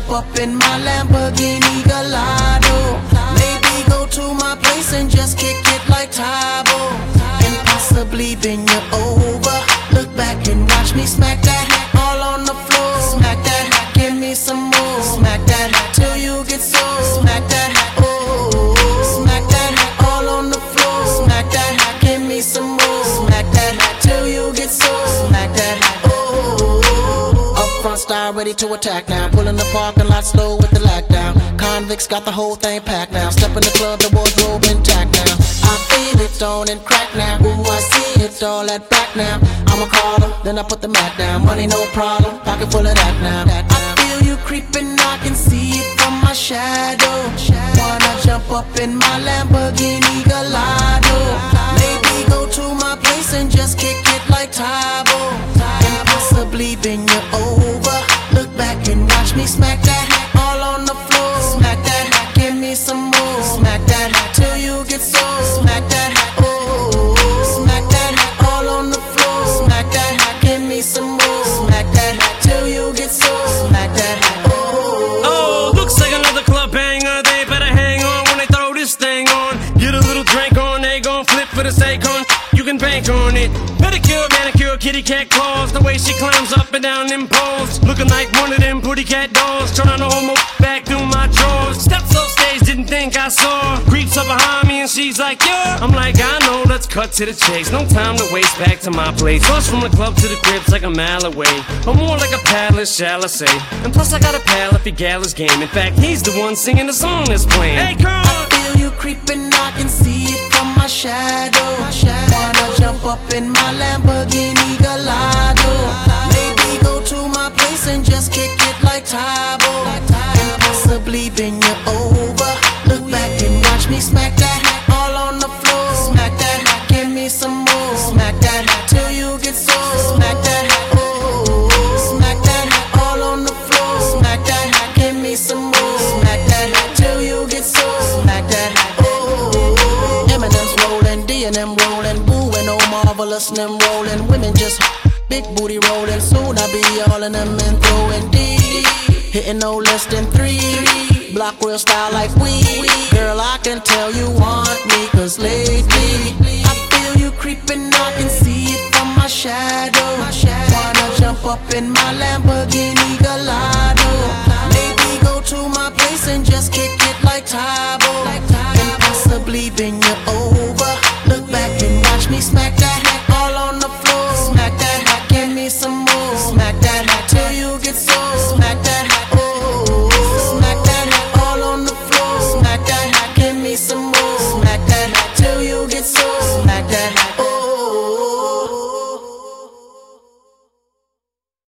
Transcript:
jump up in my Lamborghini Gallardo. Maybe go to my place and just kick it like Tybo, and possibly bend you over. Look back and watch me smack that all on the floor. Smack that, give me some more. Smack that till you get sore. Smack that, oh, smack that all on the floor. Smack that, give me some more. Smack that till you get sore. Smack that, oh. Up front style ready to attack now. Pulling the parking lot slow with the lockdown. Convicts got the whole thing packed now. Step in the club, the wardrobe intact now. I feel it on and crack now. Ooh, I see it all at back now. I'm a caller, then I put the mat down. Money no problem, pocket full of that now. I feel you creeping, I can see it from my shadow. Wanna jump up in my Lamborghini Gallardo. Maybe go to my place and just kick it like Tybo, and possibly bend you over. Look back and watch me smack that all on the floor. Smack that, give me some more. Smack that till you get sore. Smack that, oh, smack that all on the floor. Smack that, give me some more. Smack that till you get sore. Smack that, oh. Oh, looks like another club banger. They better hang on when they throw this thing on. Get a little drink on, they gon' flip for the sake on. You can bank on it. Pedicure, manicure, kitty cat claws. The way she climbs up and down them poles, looking like one of them pretty cat dolls. Trying to hold back through my drawers. Steps off stage, didn't think I saw. Creeps up behind me and she's like, yeah. I'm like, I know, let's cut to the chase. No time to waste, back to my place. Bus from the club to the crib's like a mile away, or more like a palace, shall I say. And plus I got a pal if he gal his game. In fact, he's the one singing the song that's playing. Hey girl, I feel you creeping, I can see it from my shadow. Wanna jump up in my Lamborghini Gallardo. Maybe go to my place and just kick it like Tybo, and possibly bend you over. Look back and watch me smack that all on the floor. Smack that, give me some more. Smack that till you get sore. Smack that, oh, smack that all on the floor. Smack that, give me some more. Smack that till you get sore. Smack that, oh. Eminem's rolling, D and M rolling, Boo and Oh Marvelous and them rolling. Women just big booty rolling. Soon I be all in them and throwing D, hitting no less than 3. Block real style like we. Girl, I can tell you want me, cause lately I feel you creeping, I can see it from my shadow. Wanna jump up in my Lamborghini Gallardo. Maybe go to my place and just kick it like Tybo.